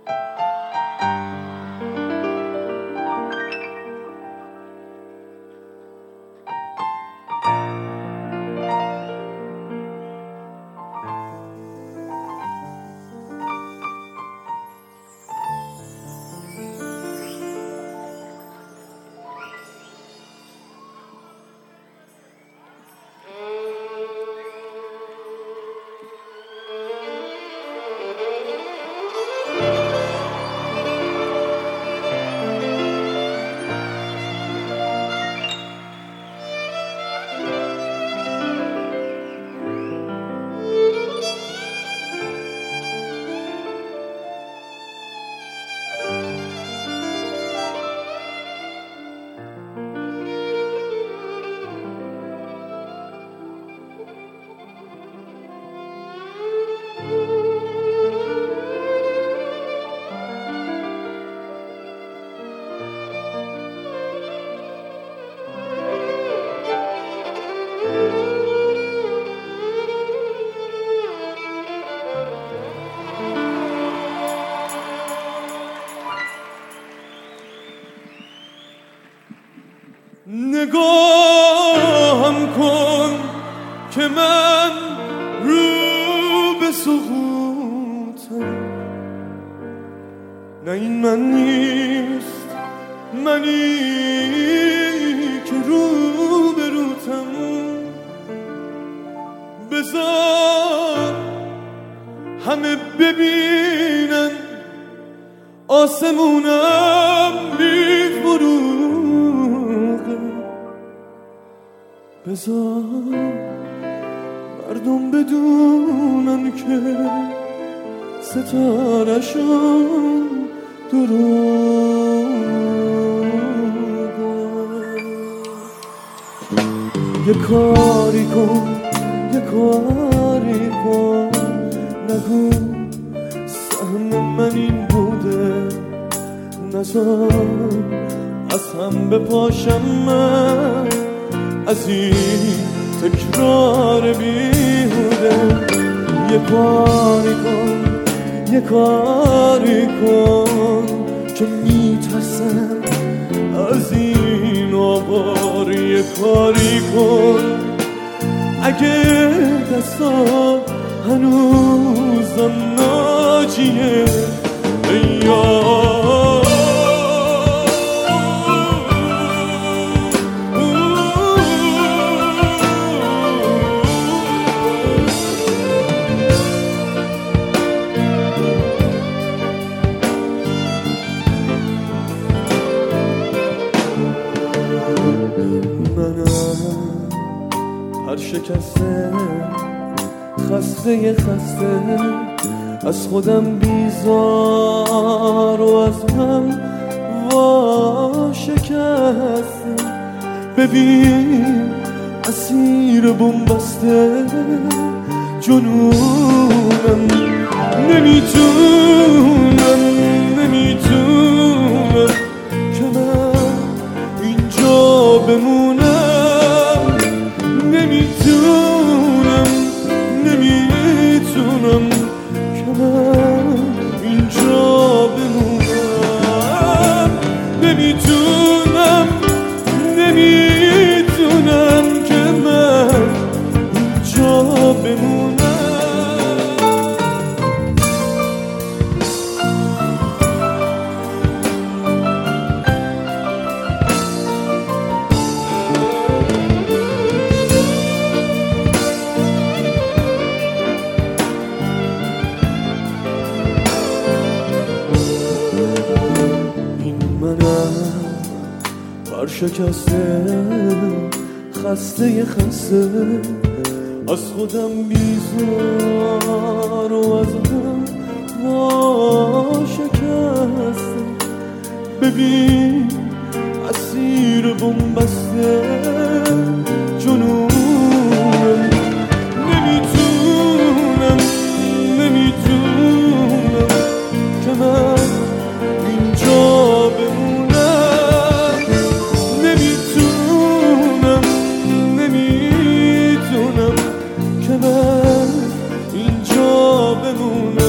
نگاهم کن که من رو به سقوطم، نه این من نیست، منی که رو به روتم. بذار همه ببینن آسمونم بی فروغه، بذار مردم بدونن که ستاره‌شون دروغه. یه کاری کن، یه کاری کن، نگو سهم من این بوده، نذار از هم بپاشم من از این تکرار بیهوده. یه کاری کن، یه کاری کن که میترسم از این آوار. یه کاری کن اگه دستا هنوزم ناجیه، یار هر شکسته خسته از خودم بیزار و از هم واشکسته. ببین اسیر بنبسته جنونم، نمیتونم که من اینجا بمونم، نمیتونم که من اینجا بمونم، نمیتونم که من اینجا بمونم. شکسته خسته از خودم بیزار و از هم واشکسته. ببین اسیر بنبسته جنونم، نمیتونم که من اینجا بمونم، نمیتونم که من اینجا بمونم.